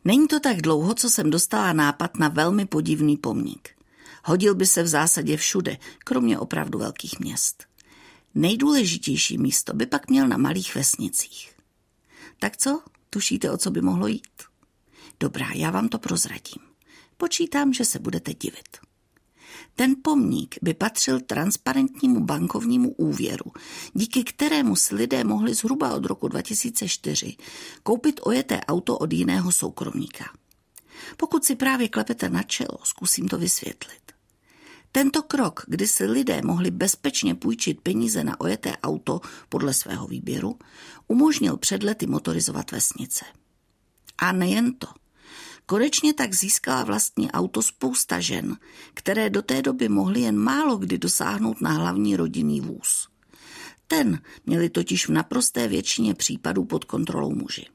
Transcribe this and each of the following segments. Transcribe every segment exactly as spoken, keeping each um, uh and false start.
Není to tak dlouho, co jsem dostala nápad na velmi podivný pomník. Hodil by se v zásadě všude, kromě opravdu velkých měst. Nejdůležitější místo by pak měl na malých vesnicích. Tak co? Tušíte, o co by mohlo jít? Dobrá, já vám to prozradím. Počítám, že se budete divit. Ten pomník by patřil transparentnímu bankovnímu úvěru, díky kterému si lidé mohli zhruba od roku dva tisíce čtyři koupit ojeté auto od jiného soukromníka. Pokud si právě klepete na čelo, zkusím to vysvětlit. Tento krok, kdy si lidé mohli bezpečně půjčit peníze na ojeté auto podle svého výběru, umožnil před lety motorizovat vesnice. A nejen to. Konečně tak získala vlastní auto spousta žen, které do té doby mohly jen málo kdy dosáhnout na hlavní rodinný vůz. Ten měli totiž v naprosté většině případů pod kontrolou muži.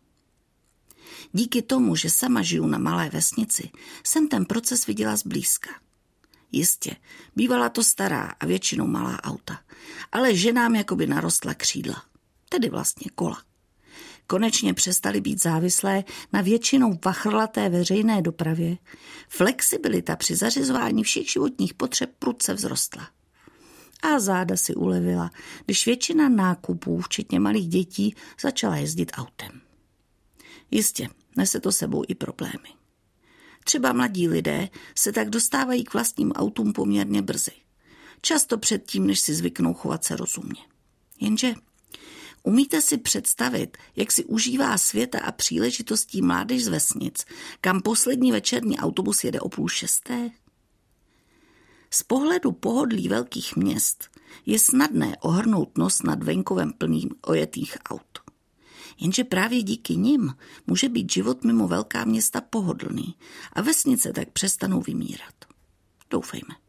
Díky tomu, že sama žiju na malé vesnici, jsem ten proces viděla zblízka. Jistě, bývala to stará a většinou malá auta, ale ženám jakoby narostla křídla, tedy vlastně kola. Konečně přestali být závislé na většinou vachrlaté veřejné dopravě, flexibilita při zařizování všech životních potřeb prudce vzrostla. A záda si ulevila, když většina nákupů, včetně malých dětí, začala jezdit autem. Jistě, nese to sebou i problémy. Třeba mladí lidé se tak dostávají k vlastním autům poměrně brzy. Často předtím, než si zvyknou chovat se rozumně. Jenže umíte si představit, jak si užívá světa a příležitostí mládež z vesnic, kam poslední večerní autobus jede o půl šesté? Z pohledu pohodlí velkých měst je snadné ohrnout nos nad venkovem plným ojetých aut. Jenže právě díky nim může být život mimo velká města pohodlný a vesnice tak přestanou vymírat. Doufejme.